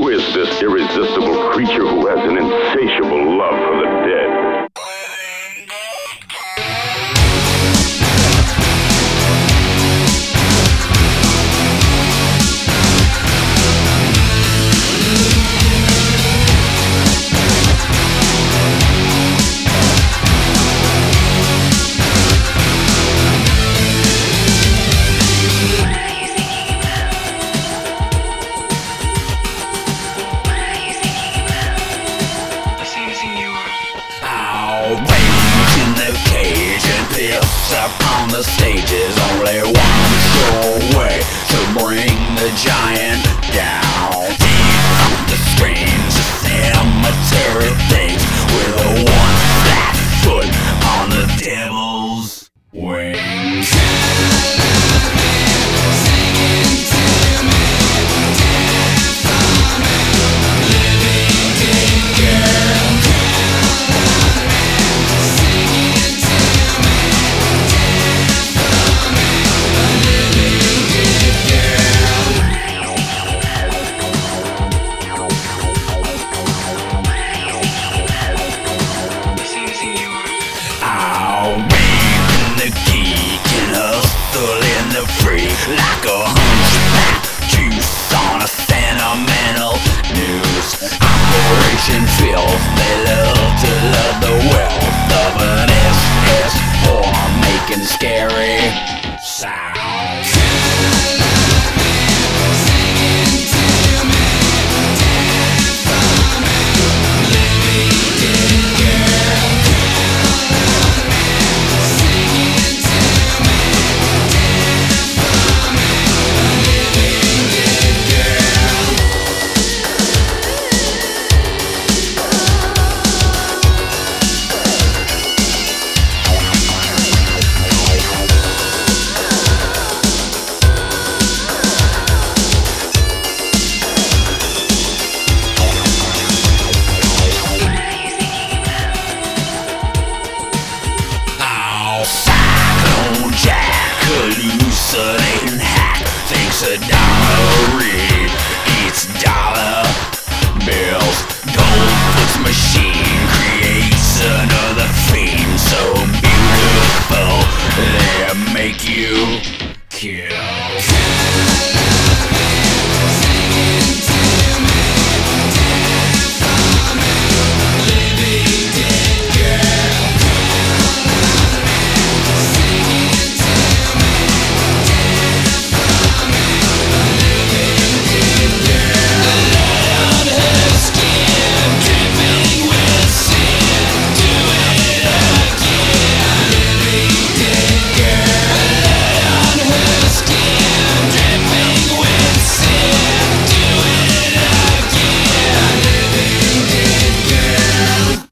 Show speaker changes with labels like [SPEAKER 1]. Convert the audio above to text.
[SPEAKER 1] Who is this irresistible creature who has an insatiable love for the dead?
[SPEAKER 2] In the cage and piss up on the stages. Only one sure way to bring the giant down. Deep from the strange cemetery things with a one flat foot on the devil's wings. Like a hunchback juice on a sentimental news operation filth. They love to love the wealth of an SS whore making scary sounds. Hallucinating hack thinks a dollar read eats dollar